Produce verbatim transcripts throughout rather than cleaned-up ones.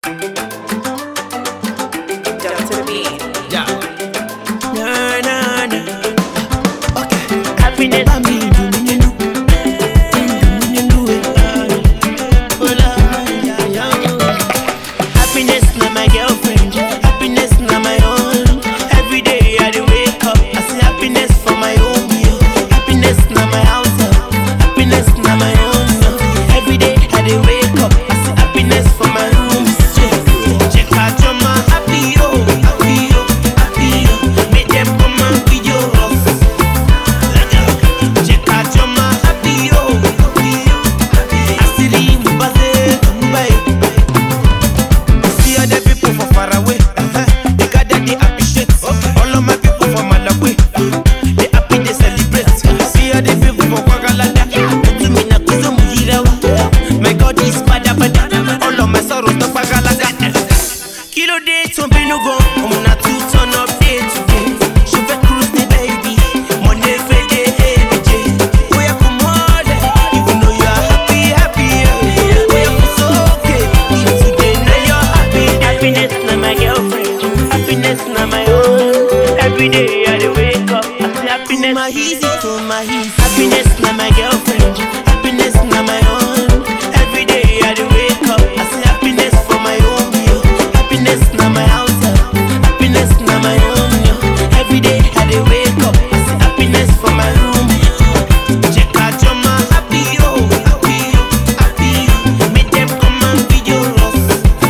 Down to the beat. Yeah. Na na na. Okay. Happiness. Mami, do me no. Do me no. Hola, yeah, yeah. Happiness na my girlfriend. Happiness na my own. Every day I dey wake up, I see happiness for my own. Happiness na my house. Happiness na my own. Every day I dey wake up, I see happiness for my room. Check out your man, happy yo, happy yo, happy yo. Make them come and video us. Check out your man, happy yo, happy yo, happy yo. I see the Mbaze, Mbaye. See other people from far away, they gather, they appreciate. All of my people from Malawi, they happy, they celebrate. See other people from Kwagalada, to me na kuzo mujirawa. My God is bada bada, all of my sorrows no Kwagalada. Kilo day to be no go, I'm not to turn up day to day. Je vais cruise baby, mon every day every day. We are come on, even though you are happy, happy. We are so okay, if today now you're happy. Happiness na my girlfriend. Happiness na my own. Every day I dey wake up, I see happiness. My easy to my easy. Happiness na my girlfriend. Happiness na my own. Every day I dey wake up, I see happiness for my own. Yo. Happiness na my house. Happiness na my own. Yo. Every day I dey wake up, I see happiness for my room. Check out your man, happy yo, happy yo, happy yo. Make them come and video us.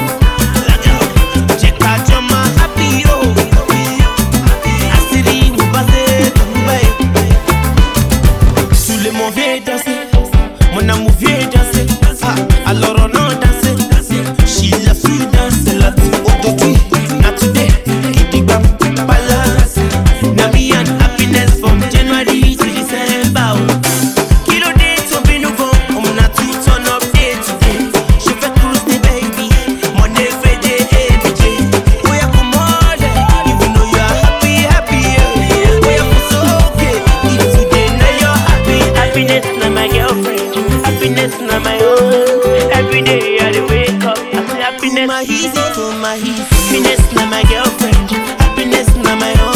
Check out your man, happy yo, happy yo, happy yo. I see the Mbaze, Mbaye. Tous les mots viennent danser, mon amour vient danser. Ah, alors on a dansé. She loves to dance, la aujourd'hui, not today. Kidigam, balance. Now me and happiness from January to December. Kilo day to be no go, I'm not to turn up day to day. Je vais cruise baby, mon every day every day. We are come on, even though you are happy, happy. We are so okay, if today now you're happy. Happiness na my girlfriend. Happiness na my own. Every day I dey wake up, I see happiness. My easy to my easy. Happiness na my girlfriend. Happiness na my own.